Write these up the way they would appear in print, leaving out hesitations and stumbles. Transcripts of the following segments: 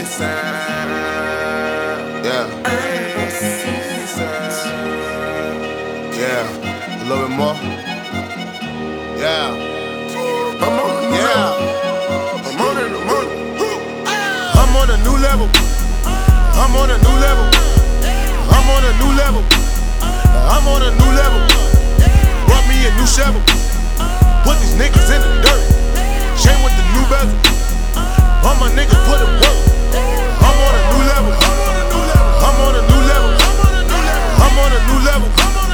Yeah. Yeah. A little bit more. Yeah. I'm on a new level. I'm on a new level. I'm on a new level. I'm on a new level. I'm on a new level. Brought me a new shovel. Put these niggas in the dirt. Chain with the new bezel. All my niggas put in work. I'm on a new level. I'm on a new level. I'm on a new level.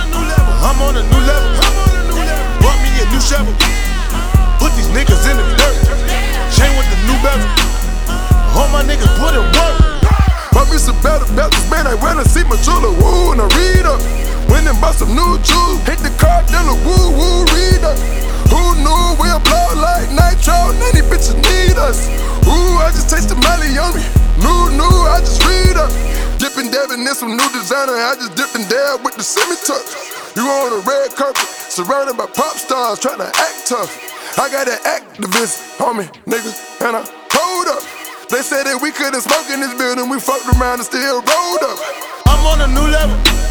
I'm on a new level. Brought me a new shovel. Put these niggas in the dirt. Chain with the new bezel. All my niggas put in work. Bought me some better belts, man. I went and see my jeweler, woo, and I read up. Went and bought some new jewels. Hit the car dealer, woo, woo, read up. Who knew we'll blow like nitro? None these bitches need us. Ooh, I just tasted Molly on me. New, I just read up. Dippin' dabbing in some new designer. I just dipped and dab with the semi-tuck. You on a red carpet, surrounded by pop stars, tryna act tough. I got an activist on me, nigga, and I hold up. They said that we couldn't smoke in this building, we fucked around and still rolled up. I'm on a new level.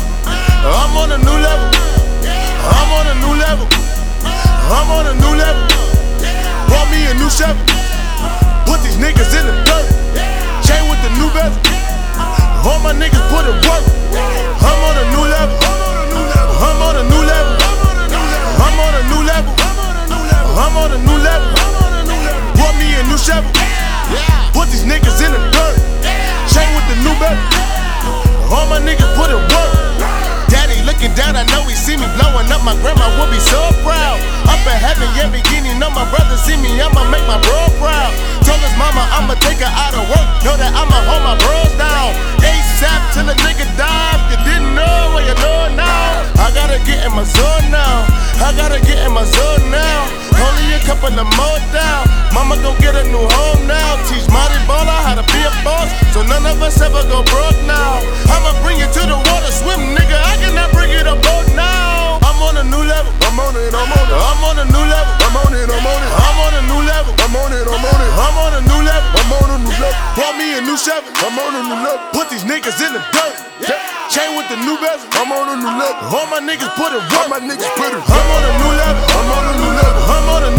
I'm on a new level. I'm on a new level. I'm on a new level. Brought me a new shovel. Put these niggas in the dirt. Chain with the new bezel. All my niggas put in work. I'm on a new level. I'm on a new level. I'm on a new level. I'm on a new level. Brought me a new shovel. Put these niggas in the dirt. Chain with the new bezel. All my niggas put in work. Daddy looking down, I know he see me blowing up. My grandma will be so proud. Up in heaven, yeah, beginning. Know my brother see me, I'ma make my bro proud. Told his mama I'ma take her out of work. Know that I'ma hold my bros down. ASAP till a nigga die. If you didn't know, well you know now. I gotta get in my zone now. I gotta get in my zone now. Only a couple of more down. Mama gon' get a new home now. Teach Marty Baller how to be a boss, so none of us ever go broke now. I'ma bring you to the water, swim, nigga. I cannot bring you to boat now. I'm on a new level. I'm on it, I'm on it. I'm on a new level. I'm on it, I'm on it. I'm on a new level. I'm on it, I'm on it. I'm on a new level. I'm on a new level. Brought me a new shovel. I'm on a new level. Put these niggas in the dirt. Chain with the new bezel. I'm on a new level. All my niggas put in All work. my niggas put it. I'm on a new level. I'm on a new level. I'm on a